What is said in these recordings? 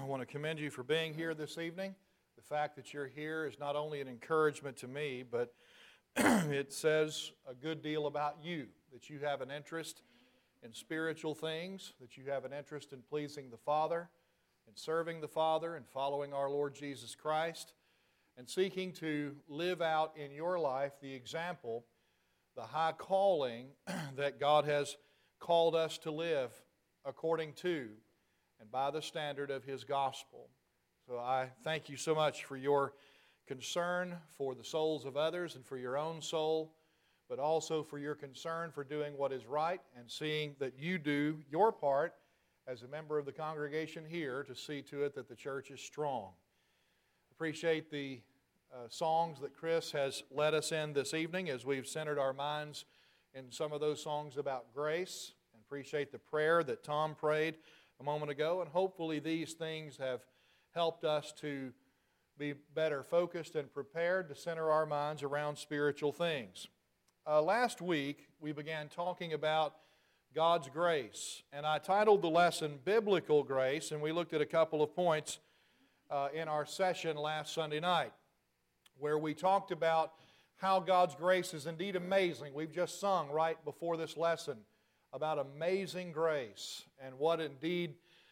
want to commend you for being here this evening. The fact that you're here is not only an encouragement to me, but it says a good deal about you, that you have an interest in spiritual things, that you have an interest in pleasing the Father, in serving the Father, and following our Lord Jesus Christ, and seeking to live out in your life the example, the high calling that God has called us to live according to and by the standard of His gospel. So I thank you so much for your concern for the souls of others and for your own soul, but also for your concern for doing what is right and seeing that you do your part as a member of the congregation here to see to it that the church is strong. Appreciate the songs that Chris has led us in this evening as we've centered our minds in some of those songs about grace, and appreciate the prayer that Tom prayed a moment ago, and hopefully these things have helped us to be better focused and prepared to center our minds around spiritual things. Last week, we began talking about God's grace, and I titled the lesson Biblical Grace, and we looked at a couple of points in our session last Sunday night, where we talked about how God's grace is indeed amazing. We've just sung right before this lesson about amazing grace and what indeed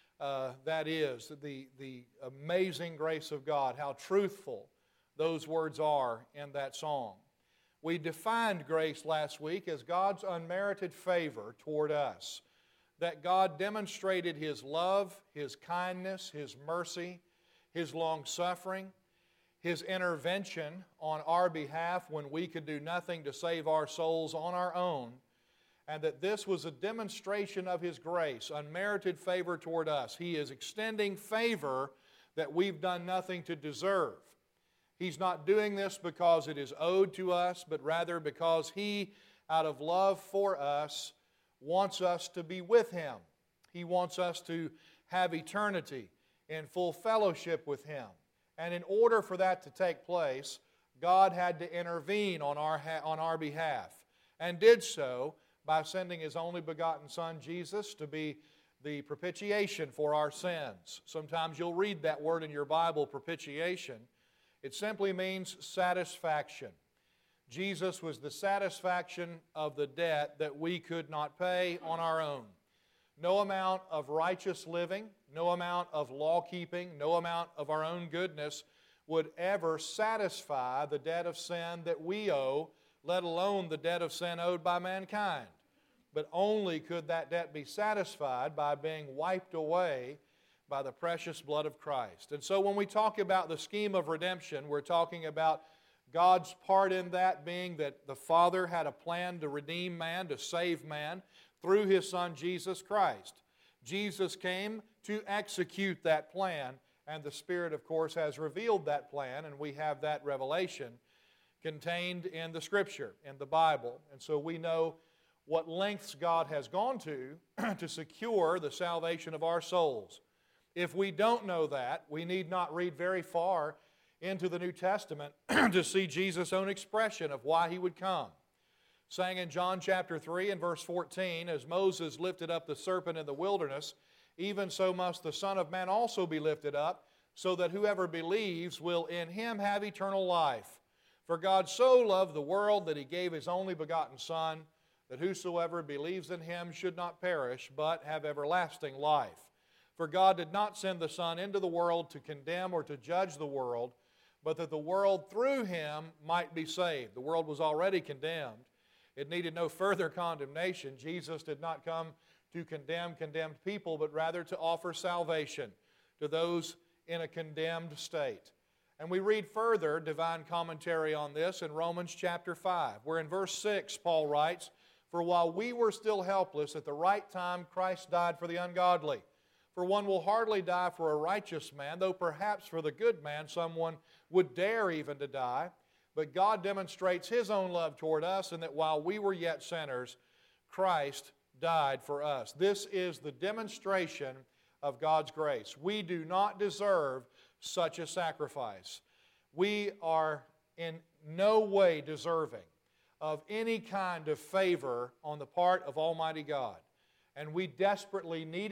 that is, the amazing grace of God, how truthful those words are in that song. We defined grace last week as God's unmerited favor toward us, that God demonstrated His love, His kindness, His mercy, His long-suffering, His intervention on our behalf when we could do nothing to save our souls on our own, and that this was a demonstration of His grace, unmerited favor toward us. He is extending favor that we've done nothing to deserve. He's not doing this because it is owed to us, but rather because He, out of love for us, wants us to be with Him. He wants us to have eternity in full fellowship with Him. And in order for that to take place, God had to intervene on our behalf, and did so by sending His only begotten Son, Jesus, to be the propitiation for our sins. Sometimes you'll read that word in your Bible, propitiation. It simply means satisfaction. Jesus was the satisfaction of the debt that we could not pay on our own. No amount of righteous living, no amount of law-keeping, no amount of our own goodness would ever satisfy the debt of sin that we owe, let alone the debt of sin owed by mankind. But only could that debt be satisfied by being wiped away by the precious blood of Christ. And so when we talk about the scheme of redemption, we're talking about God's part in that being that the Father had a plan to redeem man, to save man, through His Son Jesus Christ. Jesus came to execute that plan, and the Spirit, of course, has revealed that plan, and we have that revelation contained in the Scripture, in the Bible. And so we know what lengths God has gone to secure the salvation of our souls. If we don't know that, we need not read very far into the New Testament to see Jesus' own expression of why He would come. Saying in John chapter 3 and verse 14, as Moses lifted up the serpent in the wilderness, even so must the Son of Man also be lifted up, so that whoever believes will in Him have eternal life. For God so loved the world that He gave His only begotten Son, that whosoever believes in Him should not perish, but have everlasting life. For God did not send the Son into the world to condemn or to judge the world, but that the world through Him might be saved. The world was already condemned. It needed no further condemnation. Jesus did not come to condemn condemned people, but rather to offer salvation to those in a condemned state. And we read further divine commentary on this in Romans chapter 5, where in verse 6 Paul writes, "For while we were still helpless, at the right time Christ died for the ungodly. For one will hardly die for a righteous man, though perhaps for the good man someone would dare even to die. But God demonstrates His own love toward us, in that while we were yet sinners, Christ died for us." This is the demonstration of God's grace. We do not deserve such a sacrifice. We are in no way deserving of any kind of favor on the part of Almighty God. And we desperately need it.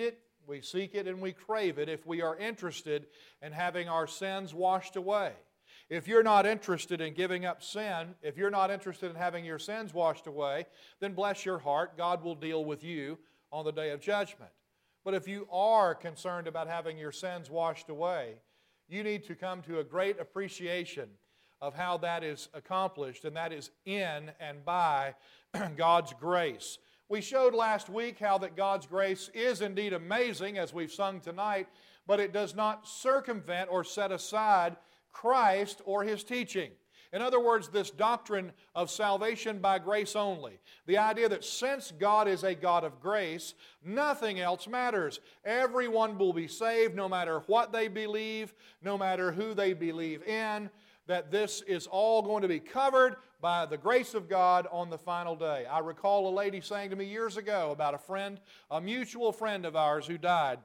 We seek it and we crave it if we are interested in having our sins washed away. If you're not interested in giving up sin, if you're not interested in having your sins washed away, then bless your heart, God will deal with you on the day of judgment. But if you are concerned about having your sins washed away, you need to come to a great appreciation of how that is accomplished, and that is in and by God's grace. We showed last week how that God's grace is indeed amazing, as we've sung tonight, but it does not circumvent or set aside Christ or His teaching. In other words, this doctrine of salvation by grace only, the idea that since God is a God of grace, nothing else matters. Everyone will be saved no matter what they believe, no matter who they believe in, that this is all going to be covered by the grace of God on the final day. I recall a lady saying to me years ago about a friend, a mutual friend of ours who died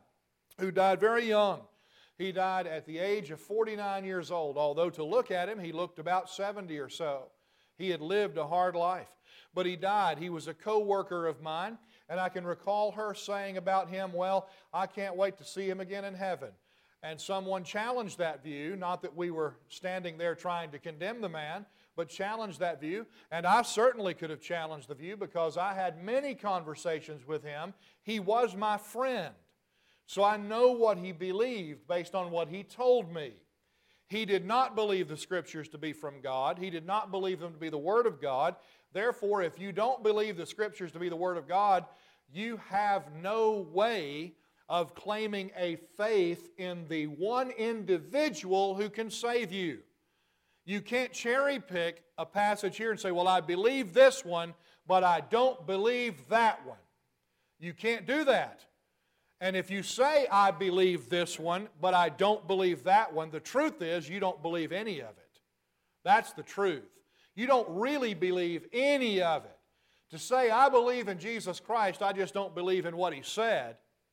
very young. He died at the age of 49 years old, although to look at him, he looked about 70 or so. He had lived a hard life, but he died. He was a co-worker of mine, and I can recall her saying about him, well, I can't wait to see him again in heaven. And someone challenged that view, not that we were standing there trying to condemn the man, but challenged that view. And I certainly could have challenged the view because I had many conversations with him. He was my friend. So I know what he believed based on what he told me. He did not believe the Scriptures to be from God. He did not believe them to be the Word of God. Therefore, if you don't believe the Scriptures to be the Word of God, you have no way of claiming a faith in the one individual who can save you. You can't cherry pick a passage here and say, well, I believe this one, but I don't believe that one. You can't do that. And if you say, I believe this one, but I don't believe that one, the truth is you don't believe any of it. That's the truth. You don't really believe any of it. To say, I believe in Jesus Christ, I just don't believe in what He said,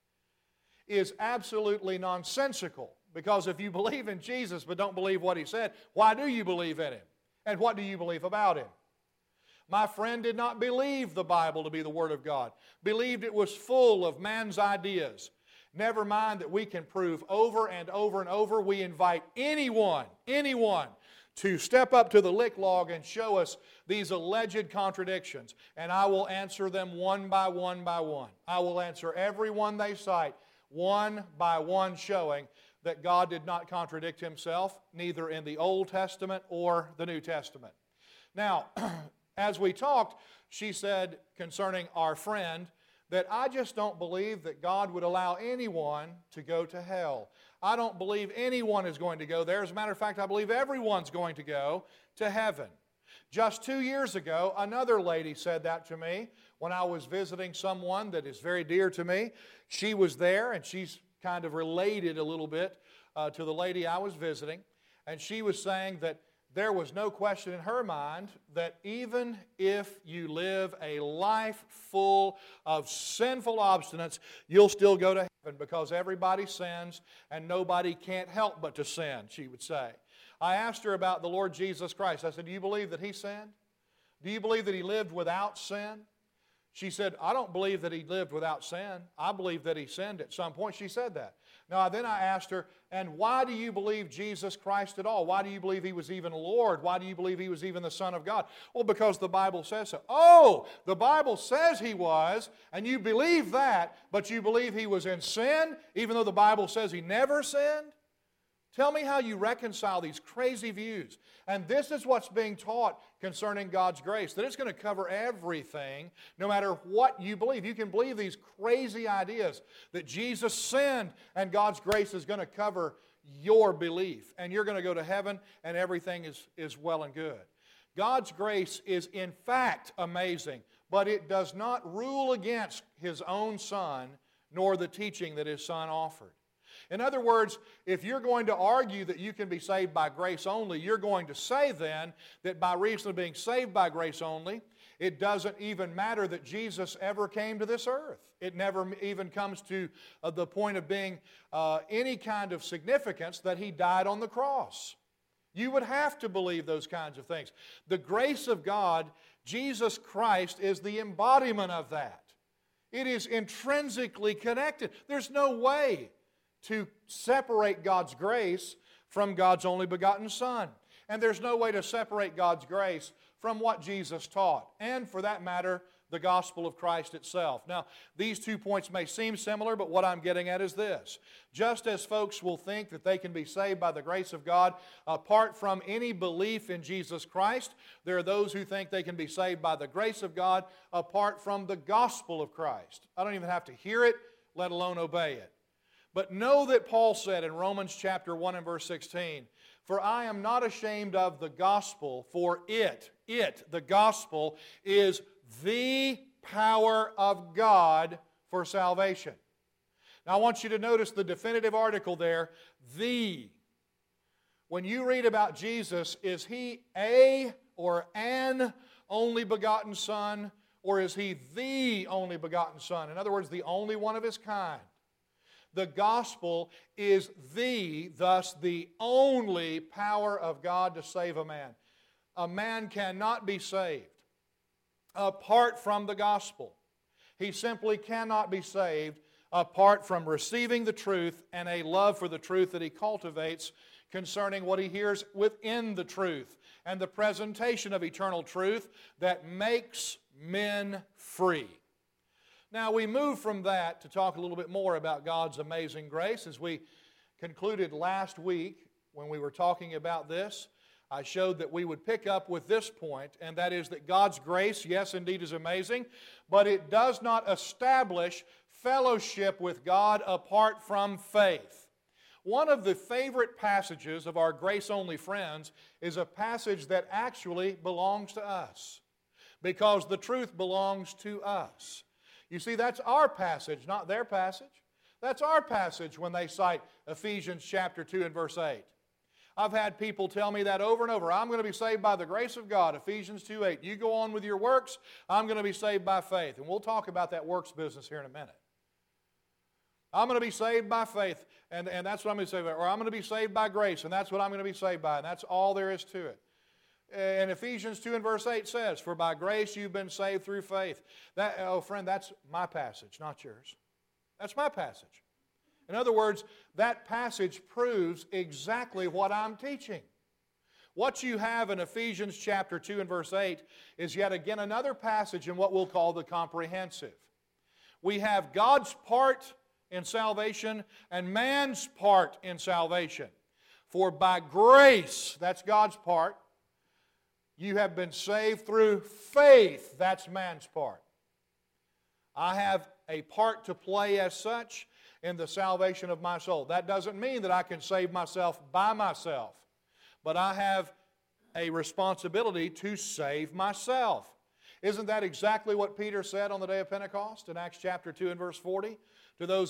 is absolutely nonsensical. Because if you believe in Jesus but don't believe what He said, why do you believe in Him? And what do you believe about Him? My friend did not believe the Bible to be the Word of God. Believed it was full of man's ideas. Never mind that we can prove over and over and over. We invite anyone to step up to the lick log and show us these alleged contradictions. And I will answer them one by one by one. I will answer every one they cite one by one, showing that God did not contradict Himself, neither in the Old Testament or the New Testament. Now, as we talked, she said concerning our friend that I just don't believe that God would allow anyone to go to hell. I don't believe anyone is going to go there. As a matter of fact, I believe everyone's going to go to heaven. Just 2 years ago, another lady said that to me when I was visiting someone that is very dear to me. She was there, and she's kind of related a little bit to the lady I was visiting. And she was saying that there was no question in her mind that even if you live a life full of sinful obstinance, you'll still go to heaven because everybody sins and nobody can't help but to sin, she would say. I asked her about the Lord Jesus Christ. I said, do you believe that He sinned? Do you believe that He lived without sin? She said, I don't believe that He lived without sin. I believe that He sinned at some point. She said that. Now, then I asked her, and why do you believe Jesus Christ at all? Why do you believe He was even Lord? Why do you believe He was even the Son of God? Well, because the Bible says so. Oh, the Bible says He was, and you believe that, but you believe He was in sin, even though the Bible says He never sinned? Tell me how you reconcile these crazy views. And this is what's being taught concerning God's grace, that it's going to cover everything, no matter what you believe. You can believe these crazy ideas that Jesus sinned and God's grace is going to cover your belief. And you're going to go to heaven and everything is well and good. God's grace is in fact amazing, but it does not rule against His own Son, nor the teaching that His Son offered. In other words, if you're going to argue that you can be saved by grace only, you're going to say then that by reason of being saved by grace only, it doesn't even matter that Jesus ever came to this earth. It never even comes to the point of being any kind of significance that He died on the cross. You would have to believe those kinds of things. The grace of God, Jesus Christ, is the embodiment of that. It is intrinsically connected. There's no way to separate God's grace from God's only begotten Son. And there's no way to separate God's grace from what Jesus taught, and for that matter, the gospel of Christ itself. Now, these 2 points may seem similar, but what I'm getting at is this. Just as folks will think that they can be saved by the grace of God apart from any belief in Jesus Christ, there are those who think they can be saved by the grace of God apart from the gospel of Christ. I don't even have to hear it, let alone obey it. But know that Paul said in Romans chapter 1 and verse 16, "For I am not ashamed of the gospel, for the gospel, is the power of God for salvation." Now I want you to notice the definitive article there, the. When you read about Jesus, is He a or an only begotten Son, or is He the only begotten Son? In other words, the only one of His kind. The gospel is thus the only power of God to save a man. A man cannot be saved apart from the gospel. He simply cannot be saved apart from receiving the truth and a love for the truth that he cultivates concerning what he hears within the truth and the presentation of eternal truth that makes men free. Now we move from that to talk a little bit more about God's amazing grace. As we concluded last week when we were talking about this, I showed that we would pick up with this point, and that is that God's grace, yes, indeed, is amazing, but it does not establish fellowship with God apart from faith. One of the favorite passages of our grace-only friends is a passage that actually belongs to us, because the truth belongs to us. You see, that's our passage, not their passage. That's our passage when they cite Ephesians chapter 2 and verse 8. I've had people tell me that over and over. I'm going to be saved by the grace of God, Ephesians 2:8. You go on with your works, I'm going to be saved by faith. And we'll talk about that works business here in a minute. I'm going to be saved by faith, and that's what I'm going to be saved by. Or I'm going to be saved by grace, and that's what I'm going to be saved by. And that's all there is to it. And Ephesians 2 and verse 8 says, "For by grace you've been saved through faith." Friend, that's my passage, not yours. That's my passage. In other words, that passage proves exactly what I'm teaching. What you have in Ephesians chapter 2 and verse 8 is yet again another passage in what we'll call the comprehensive. We have God's part in salvation and man's part in salvation. For by grace, that's God's part, you have been saved through faith, that's man's part. I have a part to play as such in the salvation of my soul. That doesn't mean that I can save myself by myself, but I have a responsibility to save myself. Isn't that exactly what Peter said on the day of Pentecost in Acts chapter 2 and verse 40 to those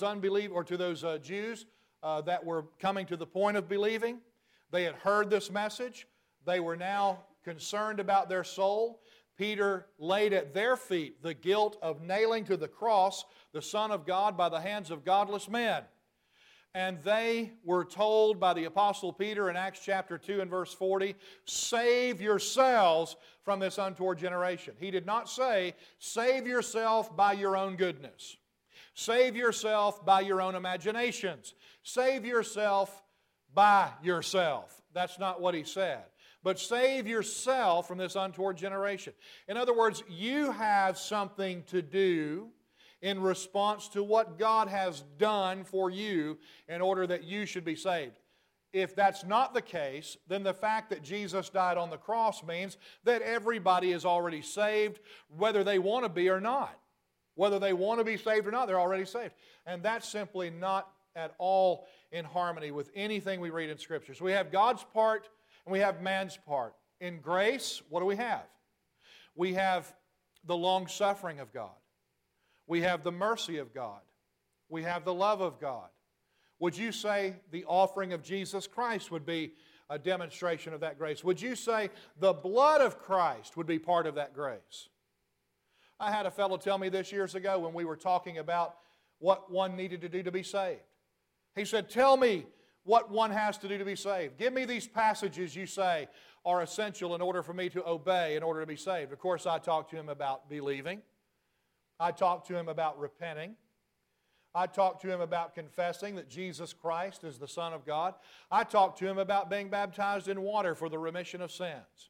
Jews that were coming to the point of believing? They had heard this message. They were now concerned about their soul. Peter laid at their feet the guilt of nailing to the cross the Son of God by the hands of godless men. And they were told by the Apostle Peter in Acts chapter 2 and verse 40, "Save yourselves from this untoward generation." He did not say, "Save yourself by your own goodness. Save yourself by your own imaginations. Save yourself by yourself." That's not what he said. But save yourself from this untoward generation. In other words, you have something to do in response to what God has done for you in order that you should be saved. If that's not the case, then the fact that Jesus died on the cross means that everybody is already saved, whether they want to be or not. Whether they want to be saved or not, they're already saved. And that's simply not at all in harmony with anything we read in Scripture. So we have God's part and we have man's part. In grace, what do we have? We have the long-suffering of God. We have the mercy of God. We have the love of God. Would you say the offering of Jesus Christ would be a demonstration of that grace? Would you say the blood of Christ would be part of that grace? I had a fellow tell me this years ago when we were talking about what one needed to do to be saved. He said, "Tell me what one has to do to be saved. Give me these passages you say are essential in order for me to obey, in order to be saved." Of course, I talked to him about believing. I talked to him about repenting. I talked to him about confessing that Jesus Christ is the Son of God. I talked to him about being baptized in water for the remission of sins.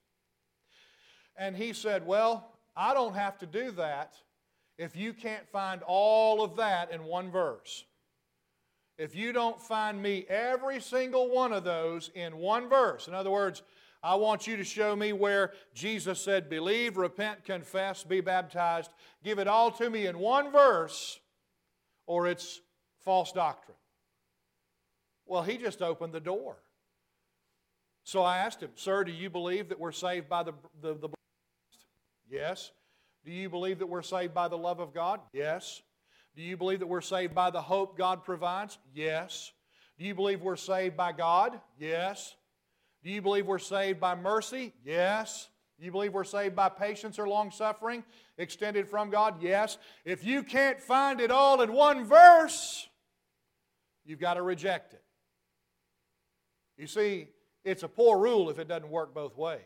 And he said, well, I don't have to do that if you can't find all of that in one verse. If you don't find me every single one of those in one verse. In other words, I want you to show me where Jesus said, believe, repent, confess, be baptized. Give it all to me in one verse, or it's false doctrine. Well, he just opened the door. So I asked him, sir, do you believe that we're saved by the blood of Christ? Yes. Do you believe that we're saved by the love of God? Yes. Do you believe that we're saved by the hope God provides? Yes. Do you believe we're saved by God? Yes. Do you believe we're saved by mercy? Yes. Do you believe we're saved by patience or long-suffering extended from God? Yes. If you can't find it all in one verse, you've got to reject it. You see, it's a poor rule if it doesn't work both ways.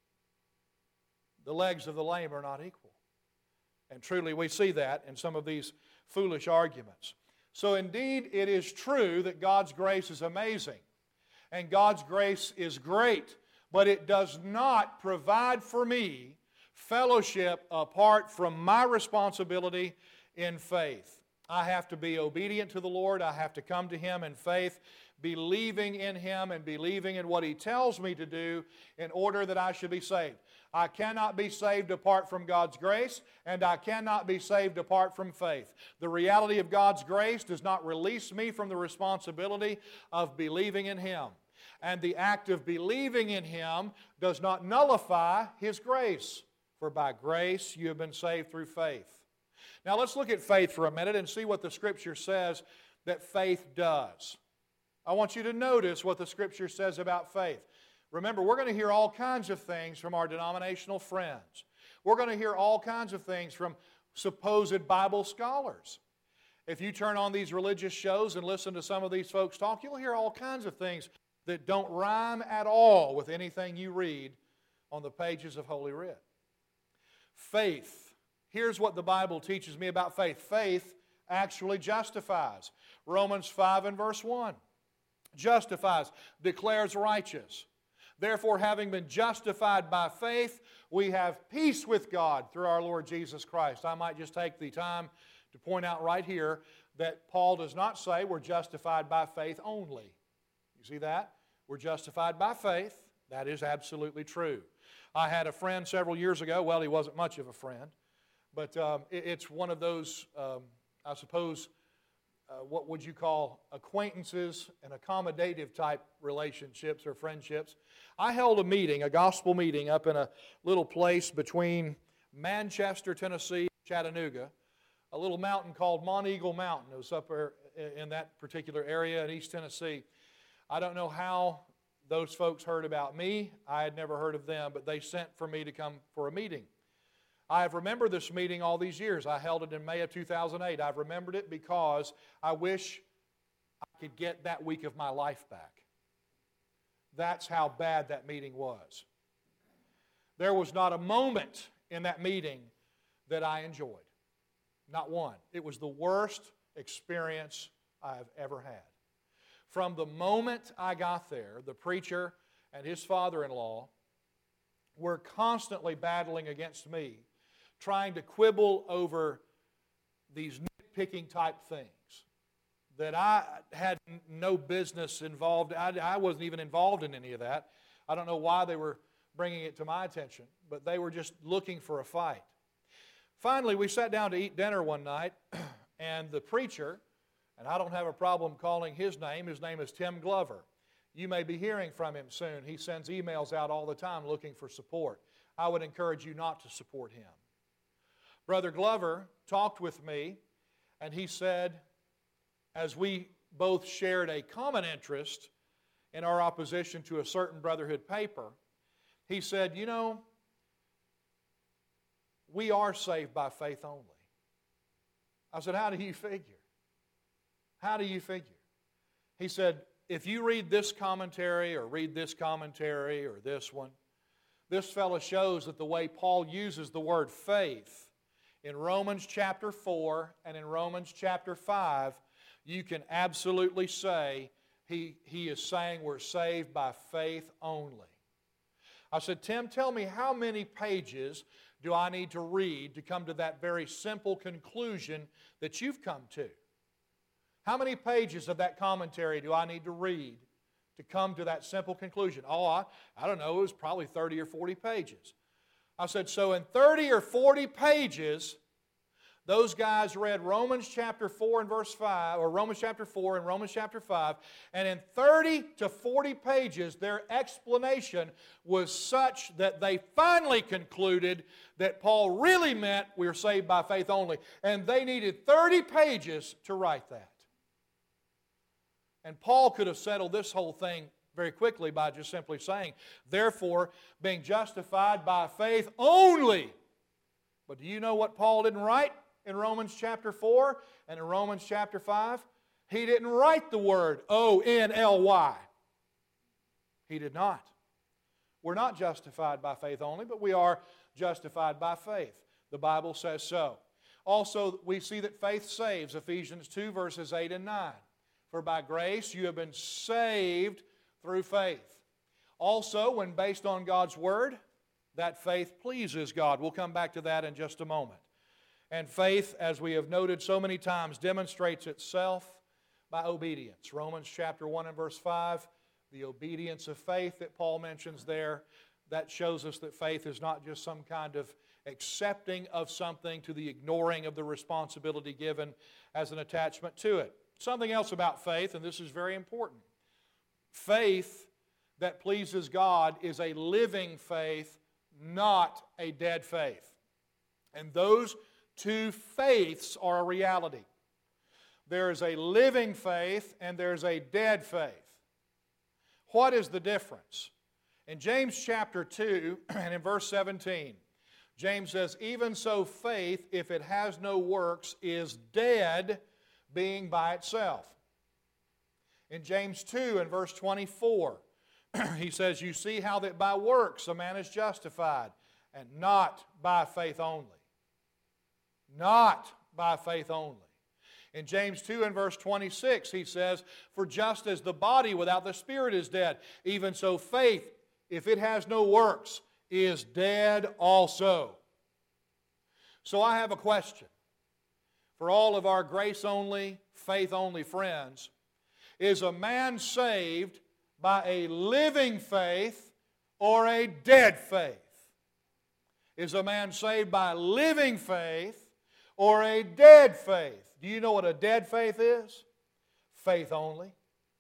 The legs of the lame are not equal. And truly we see that in some of these foolish arguments. So indeed it is true that God's grace is amazing and God's grace is great, but it does not provide for me fellowship apart from my responsibility in faith. I have to be obedient to the Lord. I have to come to Him in faith, believing in Him and believing in what He tells me to do in order that I should be saved. I cannot be saved apart from God's grace, and I cannot be saved apart from faith. The reality of God's grace does not release me from the responsibility of believing in Him. And the act of believing in Him does not nullify His grace. For by grace you have been saved through faith. Now let's look at faith for a minute and see what the Scripture says that faith does. I want you to notice what the Scripture says about faith. Remember, we're going to hear all kinds of things from our denominational friends. We're going to hear all kinds of things from supposed Bible scholars. If you turn on these religious shows and listen to some of these folks talk, you'll hear all kinds of things that don't rhyme at all with anything you read on the pages of Holy Writ. Faith. Here's what the Bible teaches me about faith. Faith actually justifies. Romans 5 and verse 1. Justifies, declares righteous. Therefore, having been justified by faith, we have peace with God through our Lord Jesus Christ. I might just take the time to point out right here that Paul does not say we're justified by faith only. You see that? We're justified by faith. That is absolutely true. I had a friend several years ago. Well, he wasn't much of a friend. But it's one of those, I suppose, what would you call acquaintances and accommodative type relationships or friendships. I held a meeting, a gospel meeting, up in a little place between Manchester, Tennessee, and Chattanooga, a little mountain called Monteagle Mountain. It was up there in that particular area in East Tennessee. I don't know how those folks heard about me. I had never heard of them, but they sent for me to come for a meeting. I have remembered this meeting all these years. I held it in May of 2008. I've remembered it because I wish I could get that week of my life back. That's how bad that meeting was. There was not a moment in that meeting that I enjoyed. Not one. It was the worst experience I've ever had. From the moment I got there, the preacher and his father-in-law were constantly battling against me, trying to quibble over these nitpicking type things that I had no business involved. I wasn't even involved in any of that. I don't know why they were bringing it to my attention, but they were just looking for a fight. Finally, we sat down to eat dinner one night, and the preacher, and I don't have a problem calling his name is Tim Glover. You may be hearing from him soon. He sends emails out all the time looking for support. I would encourage you not to support him. Brother Glover talked with me, and he said, as we both shared a common interest in our opposition to a certain Brotherhood paper, he said, you know, we are saved by faith only. I said, how do you figure? How do you figure? He said, if you read this commentary or read this commentary or this one, this fellow shows that the way Paul uses the word faith in Romans chapter 4 and in Romans chapter 5, you can absolutely say he is saying we're saved by faith only. I said, Tim, tell me how many pages do I need to read to come to that very simple conclusion that you've come to? How many pages of that commentary do I need to read to come to that simple conclusion? Oh, I don't know, it was probably 30 or 40 pages. I said, so in 30 or 40 pages, those guys read Romans chapter 4 and verse 5, or Romans chapter 4 and Romans chapter 5, and in 30 to 40 pages, their explanation was such that they finally concluded that Paul really meant we are saved by faith only. And they needed 30 pages to write that. And Paul could have settled this whole thing very quickly by just simply saying, therefore, being justified by faith only. But do you know what Paul didn't write in Romans chapter 4 and in Romans chapter 5? He didn't write the word O-N-L-Y. He did not. We're not justified by faith only, but we are justified by faith. The Bible says so. Also, we see that faith saves, Ephesians 2 verses 8 and 9. For by grace you have been saved through faith. Also, when based on God's Word, that faith pleases God. We'll come back to that in just a moment. And faith, as we have noted so many times, demonstrates itself by obedience. Romans chapter 1 and verse 5, the obedience of faith that Paul mentions there, that shows us that faith is not just some kind of accepting of something to the ignoring of the responsibility given as an attachment to it. Something else about faith, and this is very important. Faith that pleases God is a living faith, not a dead faith. And those two faiths are a reality. There is a living faith and there's a dead faith. What is the difference? In James chapter 2 and in verse 17, James says, even so faith, if it has no works, is dead, being by itself. In James 2 and verse 24, he says, you see how that by works a man is justified, and not by faith only. Not by faith only. In James 2 and verse 26, he says, for just as the body without the spirit is dead, even so faith, if it has no works, is dead also. So I have a question for all of our grace-only, faith-only friends. Is a man saved by a living faith or a dead faith? Is a man saved by living faith or a dead faith? Do you know what a dead faith is? Faith only.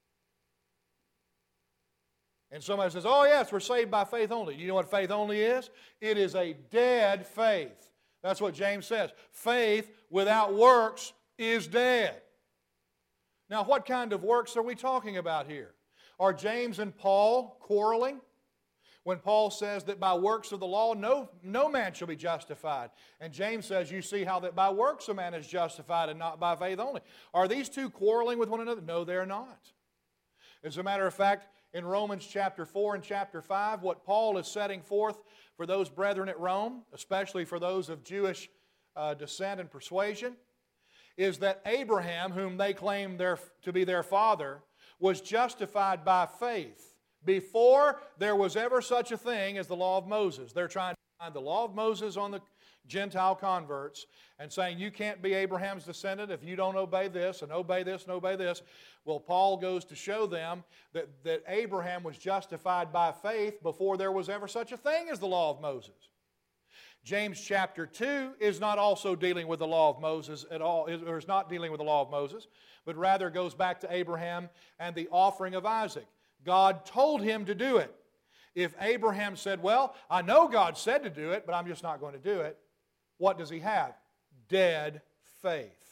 And somebody says, oh yes, we're saved by faith only. Do you know what faith only is? It is a dead faith. That's what James says. Faith without works is dead. Now, what kind of works are we talking about here? Are James and Paul quarreling? When Paul says that by works of the law, no man shall be justified. And James says, you see how that by works a man is justified and not by faith only. Are these two quarreling with one another? No, they're not. As a matter of fact, in Romans chapter 4 and chapter 5, what Paul is setting forth for those brethren at Rome, especially for those of Jewish descent and persuasion, is that Abraham, whom they claim to be their father, was justified by faith before there was ever such a thing as the law of Moses. They're trying to find the law of Moses on the Gentile converts and saying you can't be Abraham's descendant if you don't obey this and obey this and obey this. Well, Paul goes to show them that Abraham was justified by faith before there was ever such a thing as the law of Moses. James chapter 2 is not also dealing with the law of Moses at all, or is not dealing with the law of Moses, but rather goes back to Abraham and the offering of Isaac. God told him to do it. If Abraham said, well, I know God said to do it, but I'm just not going to do it, what does he have? Dead faith.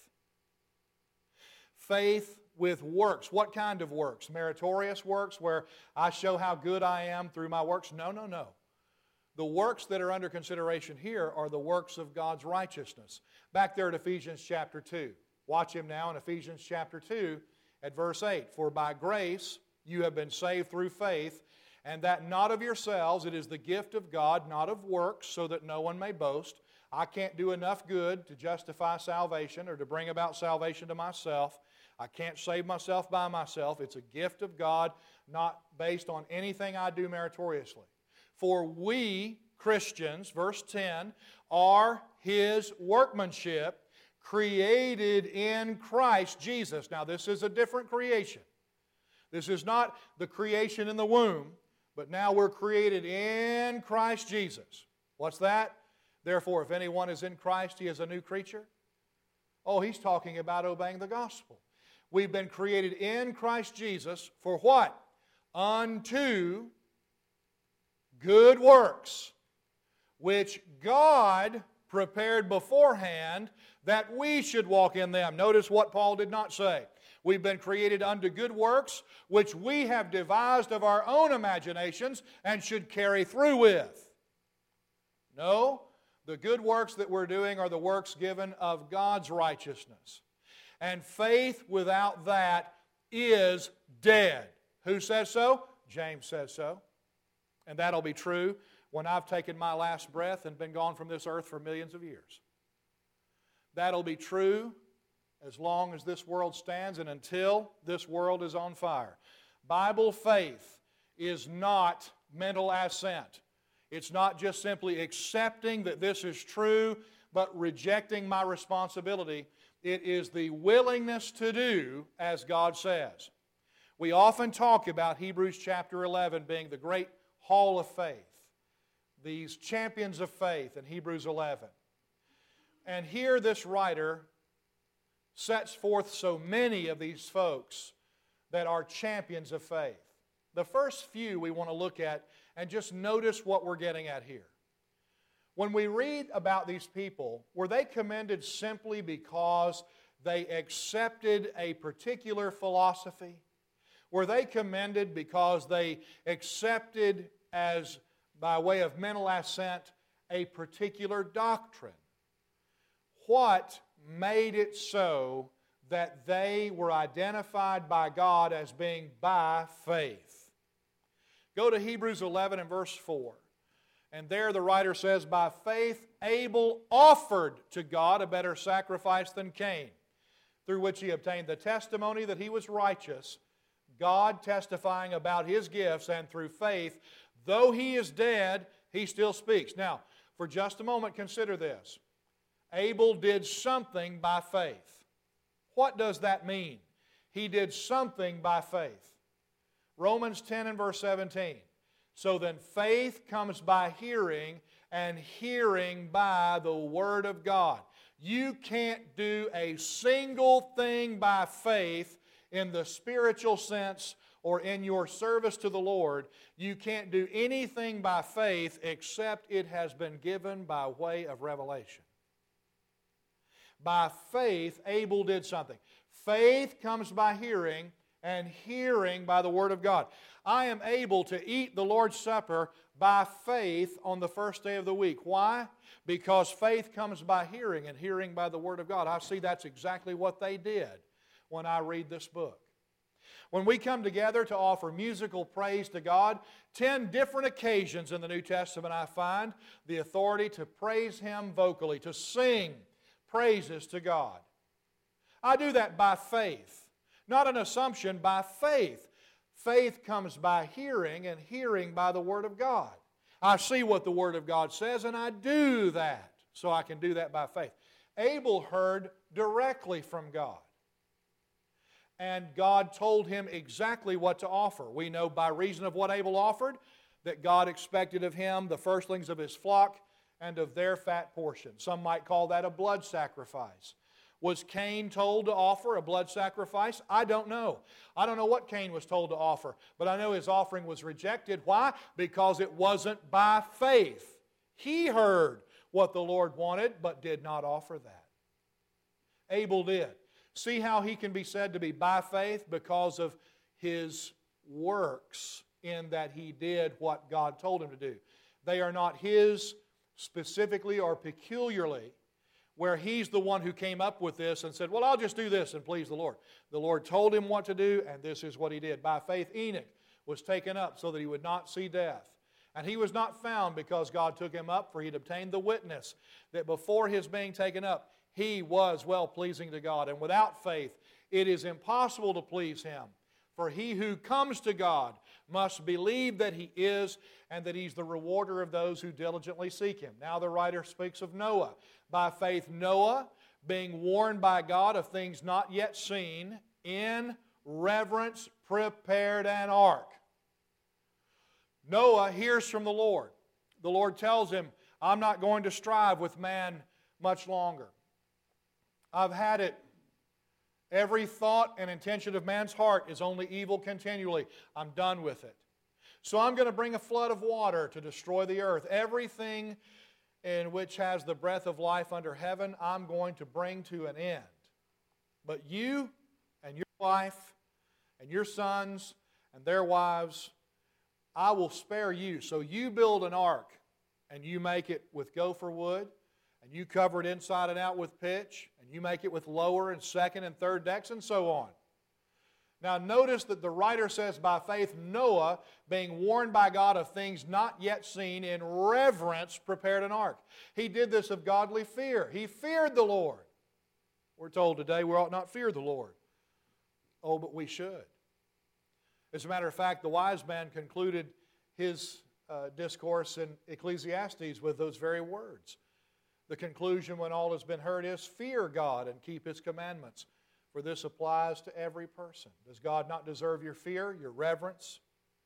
Faith with works. What kind of works? Meritorious works where I show how good I am through my works? No, no, no. The works that are under consideration here are the works of God's righteousness. Back there at Ephesians chapter 2. Watch him now in Ephesians chapter 2 at verse 8. For by grace you have been saved through faith, and that not of yourselves, it is the gift of God, not of works, so that no one may boast. I can't do enough good to justify salvation or to bring about salvation to myself. I can't save myself by myself. It's a gift of God, not based on anything I do meritoriously. For we, Christians, verse 10, are His workmanship, created in Christ Jesus. Now, this is a different creation. This is not the creation in the womb, but now we're created in Christ Jesus. What's that? Therefore, if anyone is in Christ, he is a new creature. Oh, he's talking about obeying the gospel. We've been created in Christ Jesus for what? Unto good works, which God prepared beforehand that we should walk in them. Notice what Paul did not say. We've been created unto good works, which we have devised of our own imaginations and should carry through with. No, the good works that we're doing are the works given of God's righteousness. And faith without that is dead. Who says so? James says so. And that'll be true when I've taken my last breath and been gone from this earth for millions of years. That'll be true as long as this world stands and until this world is on fire. Bible faith is not mental assent. It's not just simply accepting that this is true, but rejecting my responsibility. It is the willingness to do as God says. We often talk about Hebrews chapter 11 being the great hall of faith. These champions of faith in Hebrews 11. And here this writer sets forth so many of these folks that are champions of faith. The first few we want to look at and just notice what we're getting at here. When we read about these people, were they commended simply because they accepted a particular philosophy? Were they commended because they accepted as by way of mental assent a particular doctrine? What made it so that they were identified by God as being by faith? Go to Hebrews 11 and verse 4. And there the writer says, by faith Abel offered to God a better sacrifice than Cain, through which he obtained the testimony that he was righteous, God testifying about his gifts, and through faith, though he is dead, he still speaks. Now, for just a moment, consider this. Abel did something by faith. What does that mean? He did something by faith. Romans 10 and verse 17. So then faith comes by hearing, and hearing by the Word of God. You can't do a single thing by faith in the spiritual sense or in your service to the Lord. You can't do anything by faith except it has been given by way of revelation. By faith, Abel did something. Faith comes by hearing, and hearing by the Word of God. I am able to eat the Lord's Supper by faith on the first day of the week. Why? Because faith comes by hearing, and hearing by the Word of God. I see that's exactly what they did when I read this book. When we come together to offer musical praise to God, 10 different occasions in the New Testament I find the authority to praise Him vocally, to sing praises to God. I do that by faith. Not an assumption, by faith. Faith comes by hearing, and hearing by the Word of God. I see what the Word of God says, and I do that. So I can do that by faith. Abel heard directly from God. And God told him exactly what to offer. We know by reason of what Abel offered that God expected of him the firstlings of his flock and of their fat portion. Some might call that a blood sacrifice. Was Cain told to offer a blood sacrifice? I don't know. I don't know what Cain was told to offer, but I know his offering was rejected. Why? Because it wasn't by faith. He heard what the Lord wanted, but did not offer that. Abel did. See how he can be said to be by faith? Because of his works, in that he did what God told him to do. They are not his specifically or peculiarly, where he's the one who came up with this and said, well, I'll just do this and please the Lord. The Lord told him what to do, and this is what he did. By faith, Enoch was taken up so that he would not see death. And he was not found because God took him up, for he had obtained the witness that before his being taken up, he was well-pleasing to God. And without faith, it is impossible to please him. For he who comes to God must believe that he is, and that he's the rewarder of those who diligently seek him. Now the writer speaks of Noah. By faith Noah, being warned by God of things not yet seen, in reverence prepared an ark. Noah hears from the Lord. The Lord tells him, I'm not going to strive with man much longer. I've had it. Every thought and intention of man's heart is only evil continually. I'm done with it. So I'm going to bring a flood of water to destroy the earth. Everything in which has the breath of life under heaven, I'm going to bring to an end. But you and your wife and your sons and their wives, I will spare you. So you build an ark, and you make it with gopher wood, and you cover it inside and out with pitch, and you make it with lower and second and third decks, and so on. Now notice that the writer says, by faith Noah, being warned by God of things not yet seen, in reverence prepared an ark. He did this of godly fear. He feared the Lord. We're told today we ought not fear the Lord. Oh, but we should. As a matter of fact, the wise man concluded his discourse in Ecclesiastes with those very words. The conclusion when all has been heard is, fear God and keep His commandments, for this applies to every person. Does God not deserve your fear, your reverence?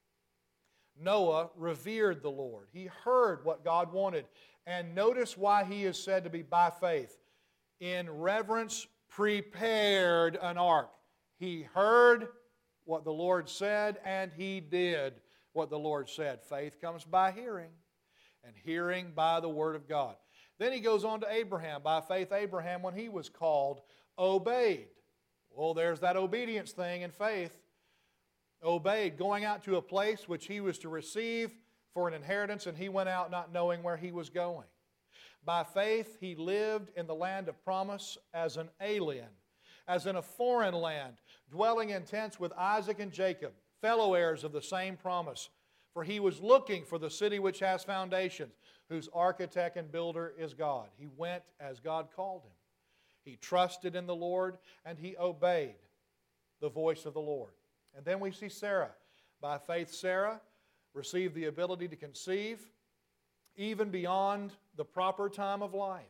Noah revered the Lord. He heard what God wanted. And notice why he is said to be by faith. In reverence prepared an ark. He heard what the Lord said, and he did what the Lord said. Faith comes by hearing, and hearing by the Word of God. Then he goes on to Abraham. By faith, Abraham, when he was called, obeyed. Well, there's that obedience thing in faith. Obeyed, going out to a place which he was to receive for an inheritance, and he went out not knowing where he was going. By faith, he lived in the land of promise as an alien, as in a foreign land, dwelling in tents with Isaac and Jacob, fellow heirs of the same promise. For he was looking for the city which has foundations, whose architect and builder is God. He went as God called him. He trusted in the Lord, and he obeyed the voice of the Lord. And then we see Sarah. By faith, Sarah received the ability to conceive even beyond the proper time of life.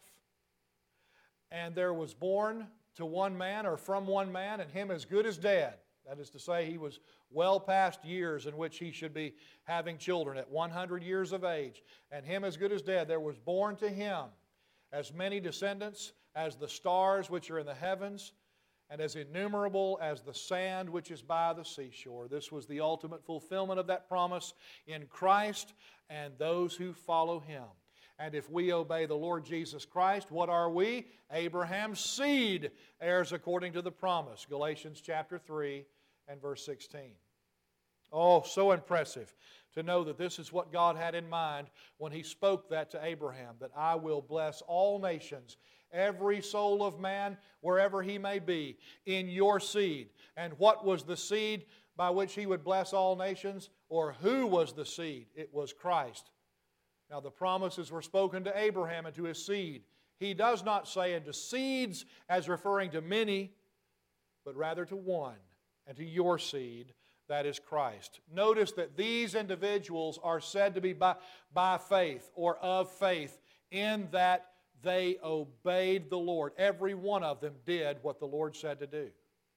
And there was born to one man, or from one man, and him as good as dead. That is to say, he was well past years in which he should be having children, at 100 years of age. And him as good as dead, there was born to him as many descendants as the stars which are in the heavens, and as innumerable as the sand which is by the seashore. This was the ultimate fulfillment of that promise in Christ and those who follow him. And if we obey the Lord Jesus Christ, what are we? Abraham's seed, heirs according to the promise. Galatians chapter 3 and verse 16. Oh, so impressive to know that this is what God had in mind when He spoke that to Abraham, that I will bless all nations, every soul of man, wherever he may be, in your seed. And what was the seed by which He would bless all nations? Or who was the seed? It was Christ. Now the promises were spoken to Abraham and to his seed. He does not say into seeds as referring to many, but rather to one, and to your seed, that is Christ. Notice that these individuals are said to be by faith or of faith, in that they obeyed the Lord. Every one of them did what the Lord said to do.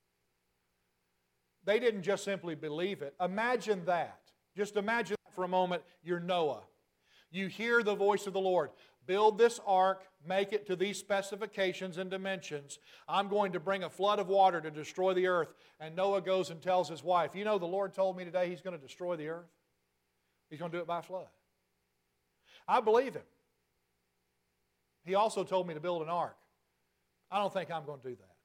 They didn't just simply believe it. Imagine that. Just imagine that for a moment. You're Noah. You hear the voice of the Lord. Build this ark, make it to these specifications and dimensions. I'm going to bring a flood of water to destroy the earth. And Noah goes and tells his wife, you know, the Lord told me today He's going to destroy the earth. He's going to do it by flood. I believe Him. He also told me to build an ark. I don't think I'm going to do that.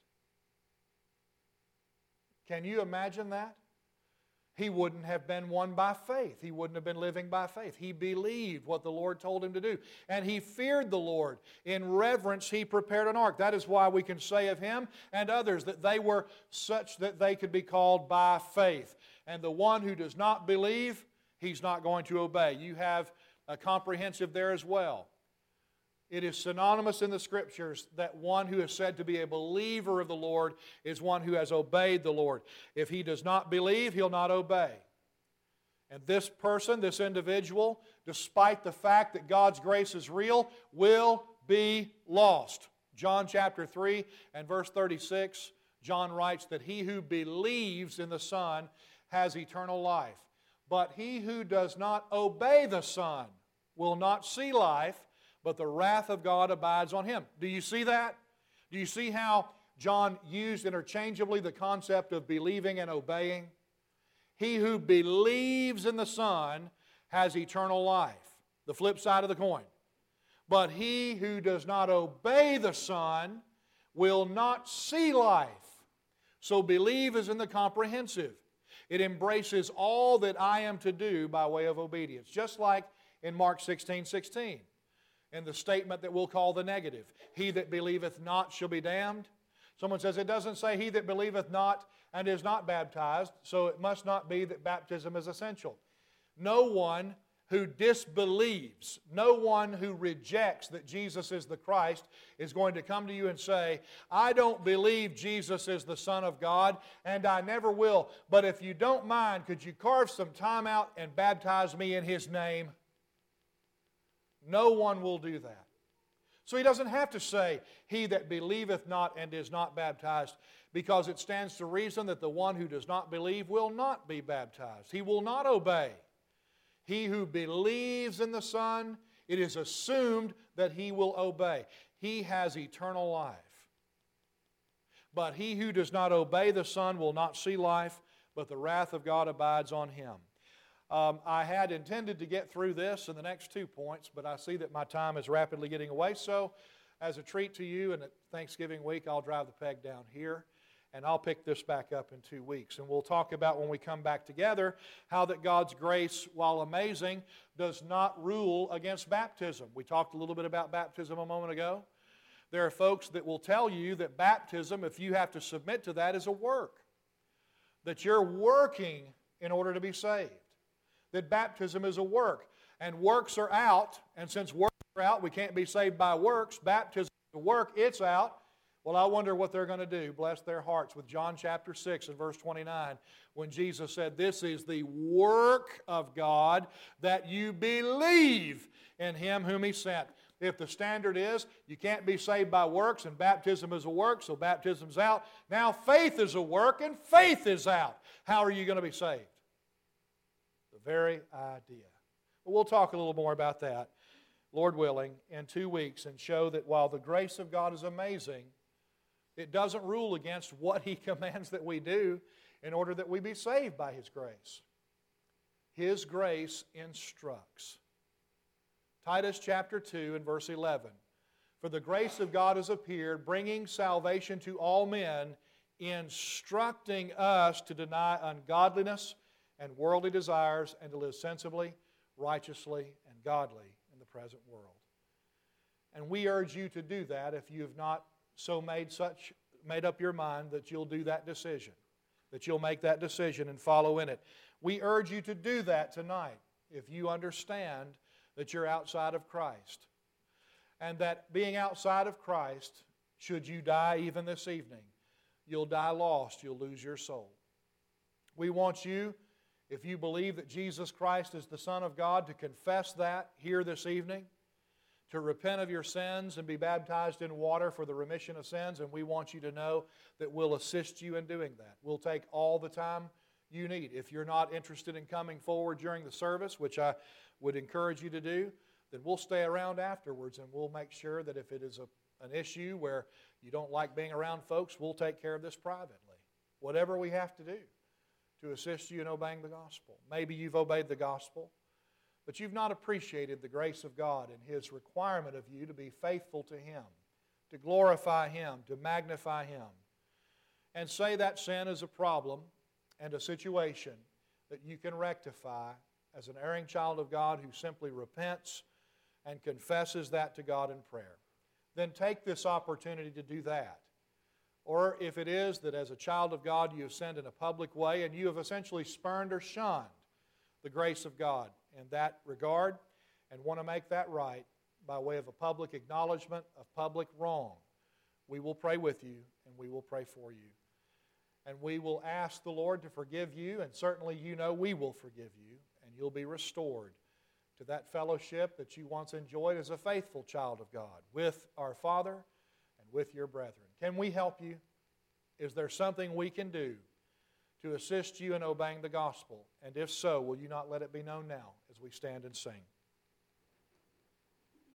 Can you imagine that? He wouldn't have been one by faith. He wouldn't have been living by faith. He believed what the Lord told him to do. And he feared the Lord. In reverence, he prepared an ark. That is why we can say of him and others that they were such that they could be called by faith. And the one who does not believe, he's not going to obey. You have a comprehensive there as well. It is synonymous in the Scriptures that one who is said to be a believer of the Lord is one who has obeyed the Lord. If he does not believe, he'll not obey. And this person, this individual, despite the fact that God's grace is real, will be lost. John chapter 3 and verse 36, John writes that he who believes in the Son has eternal life. But he who does not obey the Son will not see life, but the wrath of God abides on him. Do you see that? Do you see how John used interchangeably the concept of believing and obeying? He who believes in the Son has eternal life. The flip side of the coin. But he who does not obey the Son will not see life. So believe is in the comprehensive. It embraces all that I am to do by way of obedience. Just like in Mark 16:16. In the statement that we'll call the negative. He that believeth not shall be damned. Someone says it doesn't say he that believeth not and is not baptized, so it must not be that baptism is essential. No one who disbelieves, no one who rejects that Jesus is the Christ is going to come to you and say, I don't believe Jesus is the Son of God, and I never will, but if you don't mind, could you carve some time out and baptize me in His name? No one will do that. So he doesn't have to say, he that believeth not and is not baptized, because it stands to reason that the one who does not believe will not be baptized. He will not obey. He who believes in the Son, it is assumed that he will obey. He has eternal life. But he who does not obey the Son will not see life, but the wrath of God abides on him. I had intended to get through this in the next 2 points, but I see that my time is rapidly getting away. So, as a treat to you, and at Thanksgiving week, I'll drive the peg down here, and I'll pick this back up in 2 weeks. And we'll talk about, when we come back together, how that God's grace, while amazing, does not rule against baptism. We talked a little bit about baptism a moment ago. There are folks that will tell you that baptism, if you have to submit to that, is a work. That you're working in order to be saved. That baptism is a work. And works are out, and since works are out, we can't be saved by works. Baptism is a work, it's out. Well, I wonder what they're going to do. Bless their hearts with John chapter 6 and verse 29, when Jesus said, this is the work of God, that you believe in Him whom He sent. If the standard is you can't be saved by works and baptism is a work, so baptism's out. Now faith is a work and faith is out. How are you going to be saved? The very idea. But we'll talk a little more about that, Lord willing, in 2 weeks, and show that while the grace of God is amazing, it doesn't rule against what He commands that we do in order that we be saved by His grace. His grace instructs. Titus chapter 2 and verse 11. For the grace of God has appeared, bringing salvation to all men, instructing us to deny ungodliness and worldly desires, and to live sensibly, righteously, and godly in the present world. And we urge you to do that if you have not so made up your mind that you'll do that decision, that you'll make that decision and follow in it. We urge you to do that tonight if you understand that you're outside of Christ. And that being outside of Christ, should you die even this evening, you'll die lost, you'll lose your soul. We want you, if you believe that Jesus Christ is the Son of God, to confess that here this evening, to repent of your sins and be baptized in water for the remission of sins, and we want you to know that we'll assist you in doing that. We'll take all the time you need. If you're not interested in coming forward during the service, which I would encourage you to do, then we'll stay around afterwards, and we'll make sure that if it is an issue where you don't like being around folks, we'll take care of this privately. Whatever we have to do to assist you in obeying the gospel. Maybe you've obeyed the gospel, but you've not appreciated the grace of God and His requirement of you to be faithful to Him, to glorify Him, to magnify Him, and say that sin is a problem and a situation that you can rectify as an erring child of God who simply repents and confesses that to God in prayer. Then take this opportunity to do that. Or if it is that as a child of God you have sinned in a public way and you have essentially spurned or shunned the grace of God in that regard and want to make that right by way of a public acknowledgement of public wrong, we will pray with you and we will pray for you. And we will ask the Lord to forgive you, and certainly you know we will forgive you, and you'll be restored to that fellowship that you once enjoyed as a faithful child of God with our Father and with your brethren. Can we help you? Is there something we can do to assist you in obeying the gospel? And if so, will you not let it be known now as we stand and sing?